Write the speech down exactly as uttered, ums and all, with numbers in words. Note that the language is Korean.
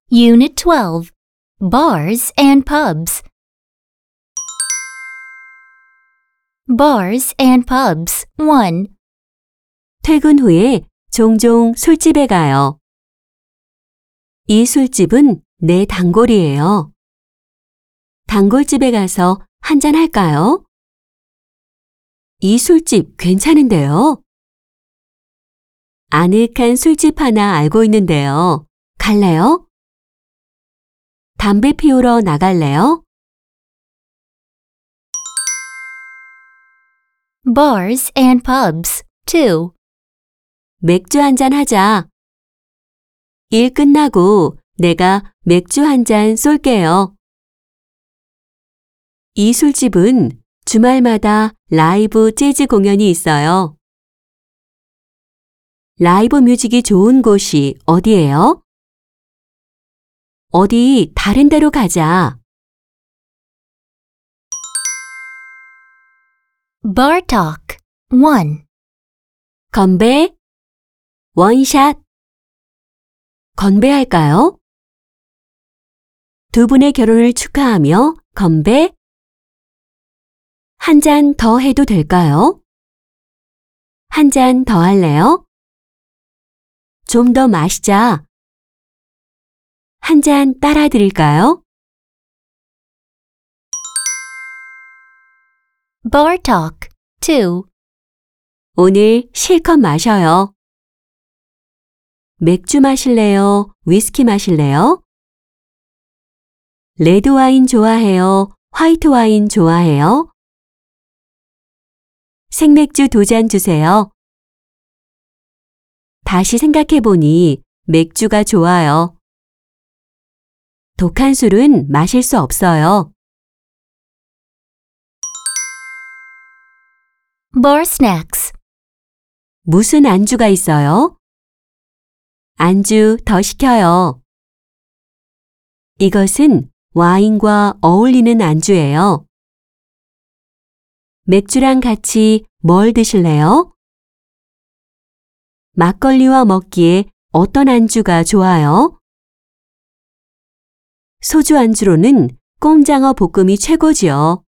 Unit twelve. Bars and pubs. Bars and pubs. one. 퇴근 후에 종종 술집에 가요. 이 술집은 내 단골이에요. 단골집에 가서 한잔 할까요? 이 술집 괜찮은데요? 아늑한 술집 하나 알고 있는데요. 갈래요? 담배 피우러 나갈래요? Bars and pubs. two. 맥주 한잔 하자. 일 끝나고 내가 맥주 한 잔 쏠게요. 이 술집은 주말마다 라이브 재즈 공연이 있어요. 라이브 뮤직이 좋은 곳이 어디예요? 어디 다른 데로 가자. Bar talk. one. 건배, 원샷. 건배할까요? 두 분의 결혼을 축하하며 건배. 한 잔 더 해도 될까요? 한 잔 더 할래요? 좀 더 마시자. 한 잔 따라 드릴까요? Bar talk. two. 오늘 실컷 마셔요. 맥주 마실래요? 위스키 마실래요? 레드 와인 좋아해요? 화이트 와인 좋아해요? 생맥주 두 잔 주세요. 다시 생각해보니 맥주가 좋아요. 독한 술은 마실 수 없어요. Bar snacks. 무슨 안주가 있어요? 안주 더 시켜요. 이것은 와인과 어울리는 안주예요. 맥주랑 같이 뭘 드실래요? 막걸리와 먹기에 어떤 안주가 좋아요? 소주 안주로는 꼼장어 볶음이 최고지요.